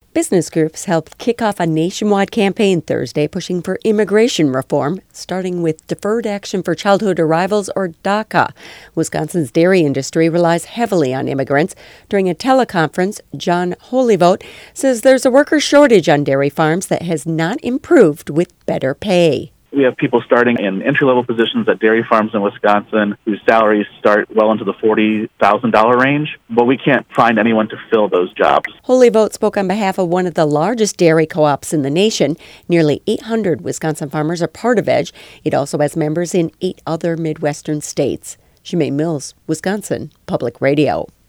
Business groups helped kick off a nationwide campaign Thursday pushing for immigration reform, starting with Deferred Action for Childhood Arrivals, or DACA. Wisconsin's dairy industry relies heavily on immigrants. During a teleconference, John Holyvote says there's a worker shortage on dairy farms that has not improved with better pay. We have people starting in entry-level positions at dairy farms in Wisconsin whose salaries start well into the $40,000 range, but we can't find anyone to fill those jobs. Holyvote spoke on behalf of one of the largest dairy co-ops in the nation. Nearly 800 Wisconsin farmers are part of EDGE. It also has members in 8 other Midwestern states. Shemaine Mills, Wisconsin Public Radio.